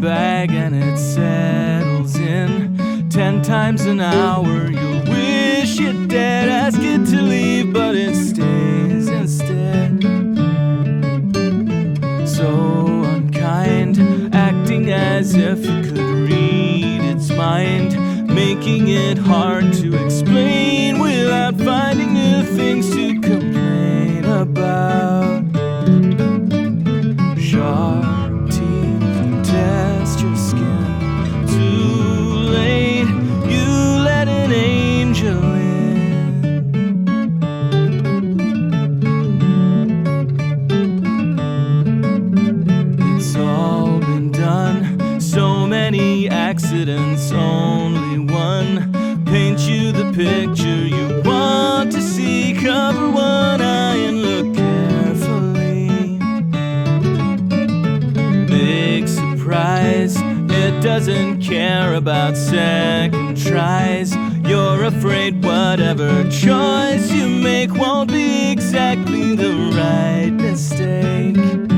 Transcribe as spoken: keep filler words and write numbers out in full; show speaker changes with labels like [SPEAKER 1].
[SPEAKER 1] bag and it settles in. Ten times an hour you'll wish you're dead. Ask it to leave but it stays instead. So unkind, acting as if you could read its mind, making it hard to explain without finding new things to complain about. Sharp teeth test your skin. Too late, you let an angel in. It's all been done, so many accidents, only one paint you the picture you want to see. Cover one eye and look carefully. Big surprise, it doesn't care about second tries. You're afraid whatever choice you make won't be exactly the right mistake.